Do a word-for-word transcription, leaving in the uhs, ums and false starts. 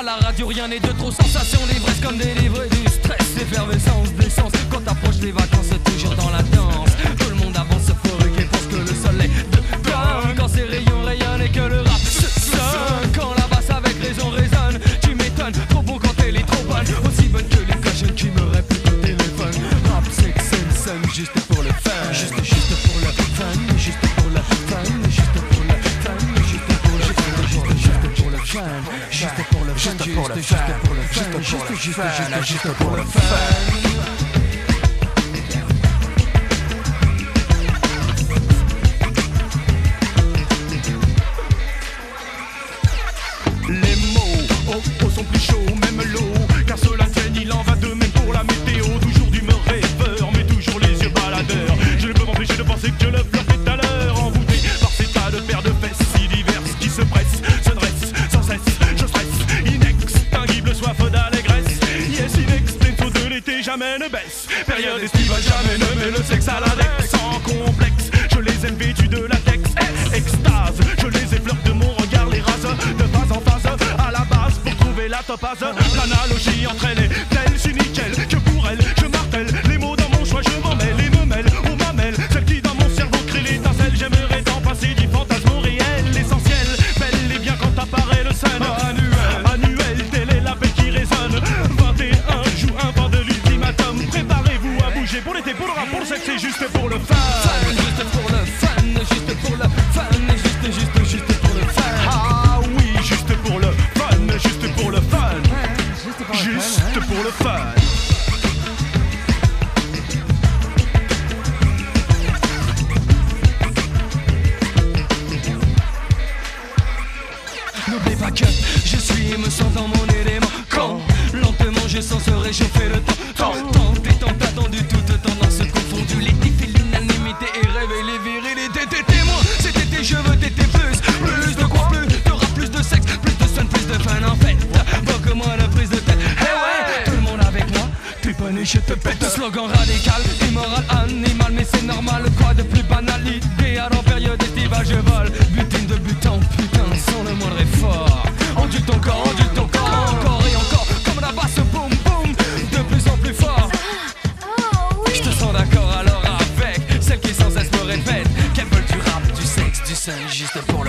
À la radio rien n'est de trop, sensation d'ivresse comme délivré du stress. Effervescence d'essence quand approche les vacances, toujours dans la danse. Tout le monde avance euphorique et pense que le soleil dedans. Quand ses rayons rayonnent et que le rap se sonne, quand la basse avec raison résonne, tu m'étonnes, trop bon quand elle est trop bonne, aussi bonne que les cochons qui me répètent au téléphone. Rap c'est que c'est le sun, juste pour le fun. Juste, juste pour le fun, juste pour le fun, juste pour le fun, juste pour le fun, juste pour le fun, juste pour le fun, juste pour le fun, juste pour le fun, juste, juste, juste, juste pour le fun. Les mots, oh, oh, sont plus chauds, même l'eau. Car cela tienne, il en va de même pour la météo. Toujours d'humeur rêveur, mais toujours les yeux baladeurs. Je ne peux m'empêcher de penser que le fleur fait à l'heure. Envoûté par ces tas de paires de fesses si diverses qui se pressent, se dressent sans cesse. Je stresse, inextinguible soif d'allégresse. Yes, inextinto de l'été, jamais ne baisse. Période estivale, jamais ne met le sexe à l'index. Sans complexe, je les aime vêtus de latex. Extase, je les effleure de mon regard, les rase de phase en phase. À la base, pour trouver la topaz. L'analogie entre elle et telle, c'est nickel. Que pour elle, je martèle les mots dans mon choix, je m'en mêle et me mêle aux mamelles. Celle qui dans mon cerveau crée l'étincelle. J'aimerais tant passer du fantasme au réel. L'essentiel, belle et bien quand apparaît le sun. Annuel, annuel, telle est la paix qui résonne. vingt et un joue un vent de l'ultimatum. Préparez-vous à bouger pour l'été, pour le rap, pour le sexe et juste pour le fun. Juste pour le fun, juste pour le fun, juste, juste, juste pour le fun. Ah oui, juste pour le fun, juste pour le fun, juste pour le fun. N'oublie pas que je suis et me sens dans mon élément. Quand lentement je sens se réchauffer le temps. Tant, tant et tant attendu, toutes tendances confondues. Les défis, l'unanimité et réveil, les virilités. T'es témoin, cet été je veux t'éter plus. Plus de quoi, plus de rap, plus de sexe, plus de sun, plus de fun en fait. Beaucoup moins de prise de tête. Eh ouais, tout le monde avec moi. T'es pas né, je te pète. Slogan radical, immoral, animal, mais c'est normal. Quoi de plus banal, idéal en période estivale, je vole. Butine de butin, putain, sans le moindre effort. Enduit ton corps, enduit ton corps, encore et encore. Comme la basse, boum boum, de plus en plus fort. Je te sens d'accord alors avec celle qui sans cesse me répète qu'elle veut du rap, du sexe, du sein, juste pour